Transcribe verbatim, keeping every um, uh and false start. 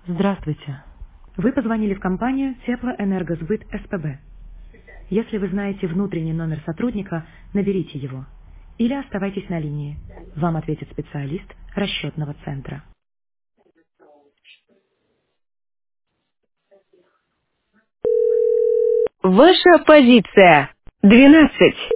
Здравствуйте. Вы позвонили в компанию Теплоэнергосбыт СПБ. Если вы знаете внутренний номер сотрудника, наберите его. Или оставайтесь на линии. Вам ответит специалист расчетного центра. Ваша позиция. двенадцать.